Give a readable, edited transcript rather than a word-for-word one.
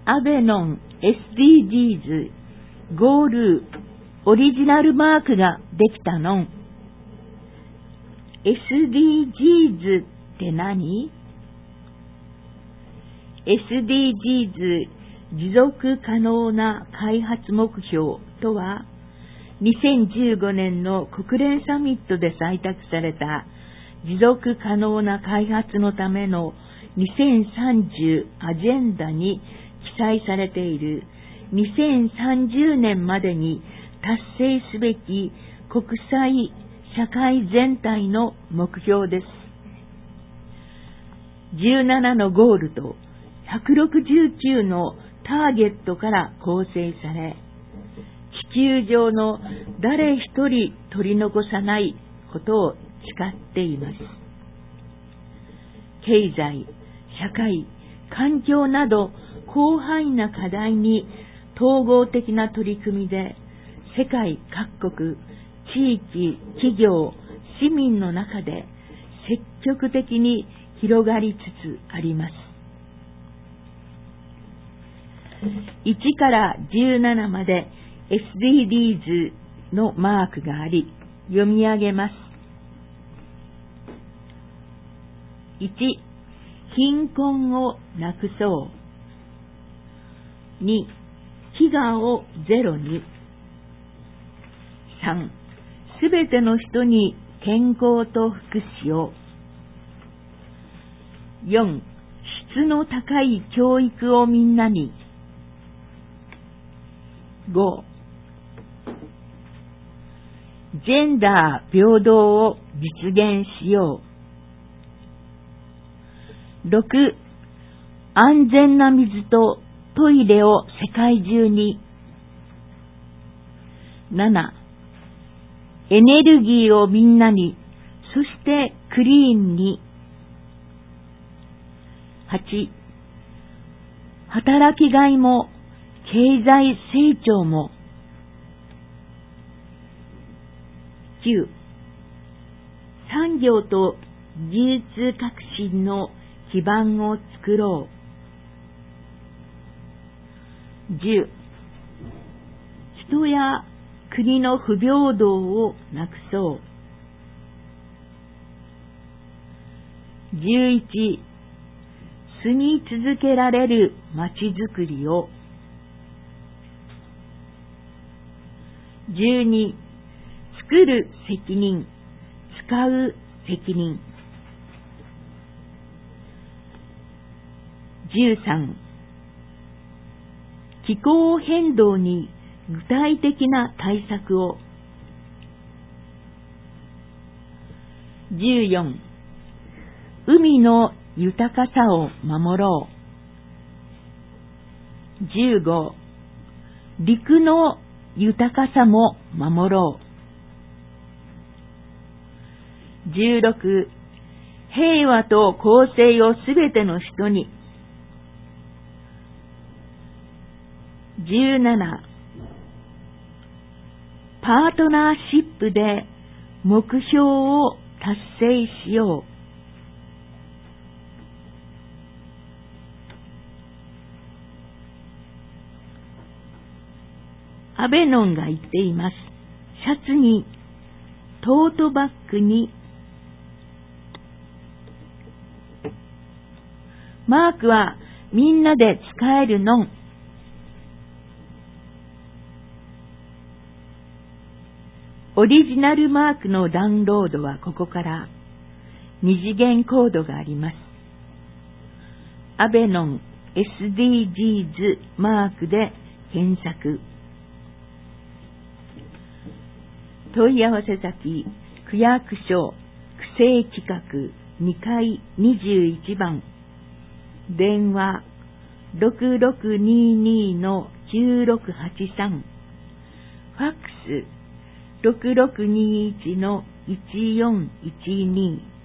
アベノン SDGs ゴールオリジナルマークができたのん。SDGs って何？ SDGs 持続可能な開発目標とは、2015年の国連サミットで採択された持続可能な開発のための2030アジェンダに記載されている2030年までに達成すべき国際社会全体の目標です。17のゴールと169のターゲットから構成され、地球上の誰一人取り残さないことを誓っています。経済、社会、環境など広範囲な課題に統合的な取り組みで世界各国、地域、企業、市民の中で積極的に広がりつつあります。1から17まで SDGs のマークがあり、読み上げます。1、貧困をなくそう。2、飢餓をゼロに。3、すべての人に健康と福祉を。4、質の高い教育をみんなに。5、ジェンダー平等を実現しよう。6、安全な水とトイレを世界中に。7、エネルギーをみんなに、そしてクリーンに。8、働きがいも経済成長も。9、産業と技術革新の基盤を作ろう。10、人や国の不平等をなくそう。11、住み続けられるまちづくりを。12、作る責任、使う責任。13、気候変動に具体的な対策を。14、海の豊かさを守ろう。15、陸の豊かさも守ろう。16、平和と公正をすべての人に。17、パートナーシップで目標を達成しよう。アベノンが言っています。シャツに、トートバッグに、マークはみんなで使えるのん。オリジナルマークのダウンロードはここから二次元コードがあります。アベノン SDGs マークで検索。問い合わせ先、区役所、区政企画2階21番、電話 6622-9683、ファックス 6621-1412